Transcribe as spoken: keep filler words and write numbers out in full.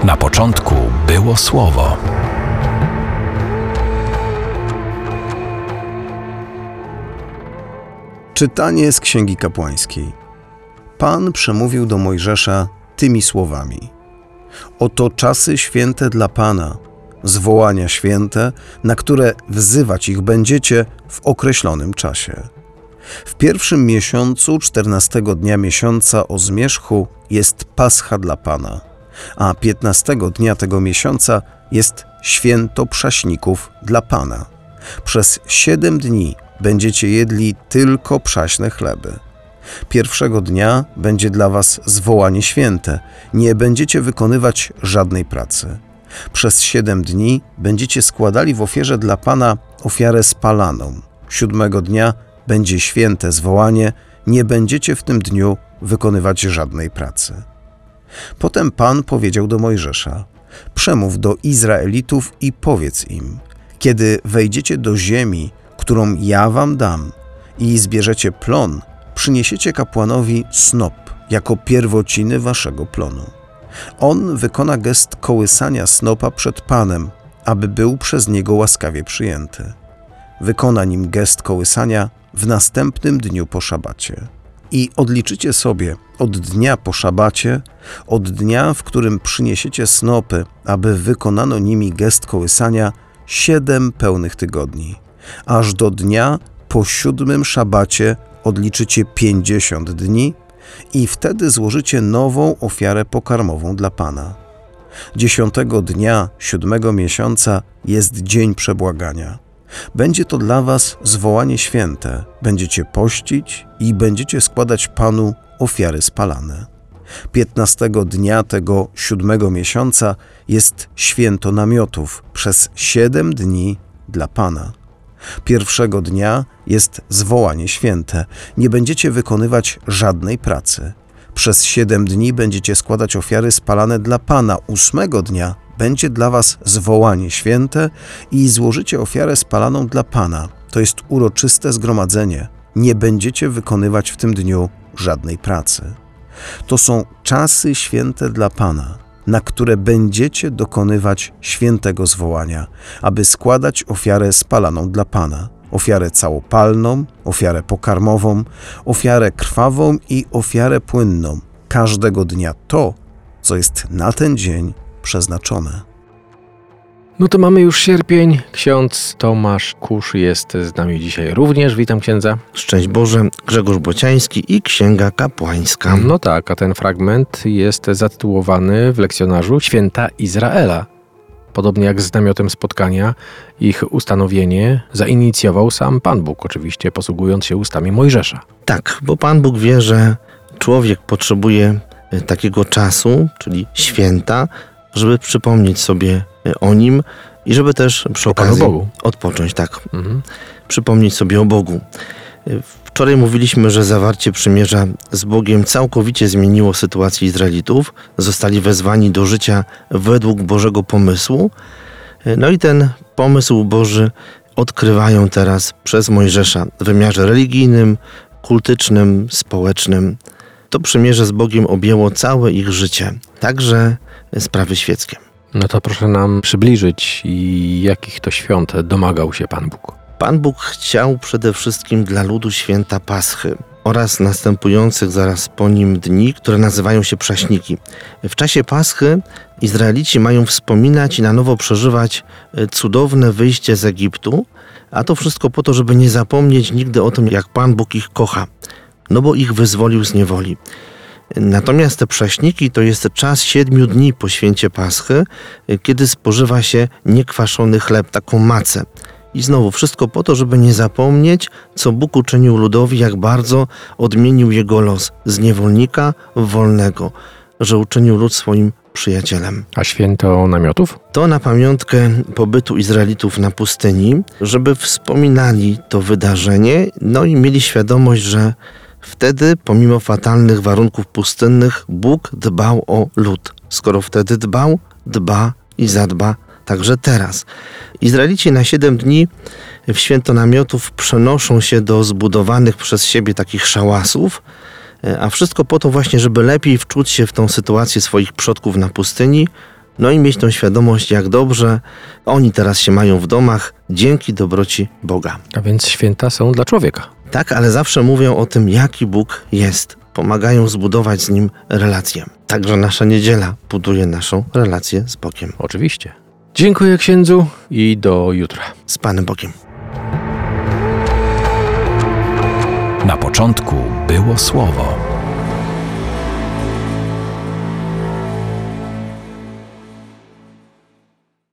Na początku było Słowo. Czytanie z Księgi Kapłańskiej. Pan przemówił do Mojżesza tymi słowami. Oto czasy święte dla Pana, zwołania święte, na które wzywać ich będziecie w określonym czasie. W pierwszym miesiącu, czternastego dnia miesiąca o zmierzchu jest Pascha dla Pana, a piętnastego dnia tego miesiąca jest święto przaśników dla Pana. Przez siedem dni będziecie jedli tylko przaśne chleby. Pierwszego dnia będzie dla was zwołanie święte, nie będziecie wykonywać żadnej pracy. Przez siedem dni będziecie składali w ofierze dla Pana ofiarę spalaną. Siódmego dnia będzie święte zwołanie, nie będziecie w tym dniu wykonywać żadnej pracy. Potem Pan powiedział do Mojżesza: przemów do Izraelitów i powiedz im: kiedy wejdziecie do ziemi, którą ja wam dam, i zbierzecie plon, przyniesiecie kapłanowi snop jako pierwociny waszego plonu. On wykona gest kołysania snopa przed Panem, aby był przez niego łaskawie przyjęty. Wykona nim gest kołysania w następnym dniu po szabacie. I odliczycie sobie od dnia po szabacie, od dnia, w którym przyniesiecie snopy, aby wykonano nimi gest kołysania, siedem pełnych tygodni. Aż do dnia po siódmym szabacie odliczycie pięćdziesiąt dni i wtedy złożycie nową ofiarę pokarmową dla Pana. Dziesiątego dnia siódmego miesiąca jest dzień przebłagania. Będzie to dla was zwołanie święte. Będziecie pościć i będziecie składać Panu ofiary spalane. Piętnastego dnia tego siódmego miesiąca jest święto namiotów przez siedem dni dla Pana. Pierwszego dnia jest zwołanie święte. Nie będziecie wykonywać żadnej pracy. Przez siedem dni będziecie składać ofiary spalane dla Pana. Ósmego dnia będzie dla was zwołanie święte i złożycie ofiarę spalaną dla Pana. To jest uroczyste zgromadzenie. Nie będziecie wykonywać w tym dniu żadnej pracy. To są czasy święte dla Pana, na które będziecie dokonywać świętego zwołania, aby składać ofiarę spalaną dla Pana, ofiarę całopalną, ofiarę pokarmową, ofiarę krwawą i ofiarę płynną, każdego dnia to, co jest na ten dzień przeznaczone. No to mamy już sierpień. Ksiądz Tomasz Kusz jest z nami dzisiaj również. Witam księdza. Szczęść Boże, Grzegorz Bociański i Księga Kapłańska. No tak, a ten fragment jest zatytułowany w lekcjonarzu Święta Izraela. Podobnie jak z namiotem spotkania, ich ustanowienie zainicjował sam Pan Bóg, oczywiście posługując się ustami Mojżesza. Tak, bo Pan Bóg wie, że człowiek potrzebuje takiego czasu, czyli święta, żeby przypomnieć sobie o Nim i żeby też przy okazji Bogu. odpocząć, tak, Mhm. przypomnieć sobie o Bogu. Wczoraj mówiliśmy, że zawarcie przymierza z Bogiem całkowicie zmieniło sytuację Izraelitów. Zostali wezwani do życia według Bożego pomysłu. No i ten pomysł Boży odkrywają teraz przez Mojżesza w wymiarze religijnym, kultycznym, społecznym. To przymierze z Bogiem objęło całe ich życie, także sprawy świeckie. No to proszę nam przybliżyć, i jakich to świąt domagał się Pan Bóg. Pan Bóg chciał przede wszystkim dla ludu święta Paschy oraz następujących zaraz po nim dni, które nazywają się przaśniki. W czasie Paschy Izraelici mają wspominać i na nowo przeżywać cudowne wyjście z Egiptu, a to wszystko po to, żeby nie zapomnieć nigdy o tym, jak Pan Bóg ich kocha, no bo ich wyzwolił z niewoli. Natomiast te przaśniki to jest czas siedmiu dni po święcie Paschy, kiedy spożywa się niekwaszony chleb, taką macę. I znowu wszystko po to, żeby nie zapomnieć, co Bóg uczynił ludowi, jak bardzo odmienił jego los z niewolnika w wolnego, że uczynił lud swoim przyjacielem. A święto namiotów? To na pamiątkę pobytu Izraelitów na pustyni, żeby wspominali to wydarzenie, no i mieli świadomość, że wtedy, pomimo fatalnych warunków pustynnych, Bóg dbał o lud. Skoro wtedy dbał, dba i zadba także teraz. Izraelici na siedem dni w święto namiotów przenoszą się do zbudowanych przez siebie takich szałasów, a wszystko po to właśnie, żeby lepiej wczuć się w tą sytuację swoich przodków na pustyni, No i mieć tą świadomość, jak dobrze oni teraz się mają w domach dzięki dobroci Boga. A więc święta są dla człowieka. Tak, ale zawsze mówią o tym, jaki Bóg jest. Pomagają zbudować z Nim relację. Także nasza niedziela buduje naszą relację z Bogiem. Oczywiście. Dziękuję księdzu i do jutra. Z Panem Bogiem. Na początku było Słowo.